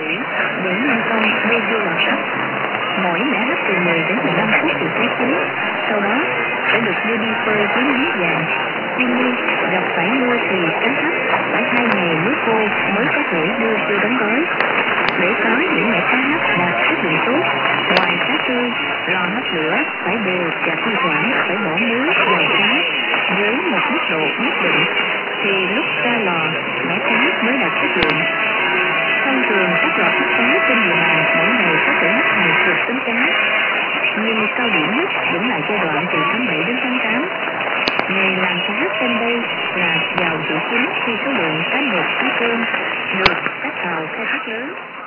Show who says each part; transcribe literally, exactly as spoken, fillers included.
Speaker 1: thủy để nhân công nuôi dưa lò sắt. Mỗi mẻ hấp từ mười đến mười lăm phút thì sẽ chín, sau đó sẽ được đưa đi phơi dưới nắng vàng. Tuy nhiên, gặp phải mưa thì cá hấp phải hai ngày mới khô mới có thể đưa vô đóng gói. Để có những mẻ cá hấp đạt chất lượng tốt, ngoài cá tươi, lò hấp lửa phải đều và thi thoảng phải bỏ muối vào cá với một mức độ nhất định, thì lúc ra lò mẻ cá mới đạt chất lượng. Thông thường các lò hấp cá trên địa bàn mỗi ngày có thể hấp hàng chục tấn cá, nhưng cao điểm nhất vẫn là giai đoạn từ tháng bảy đến tháng tám. Nghề làm cá trên đây là vào vụ chính khi số lượng cá nục cá cơm được các tàu khai thác lớn.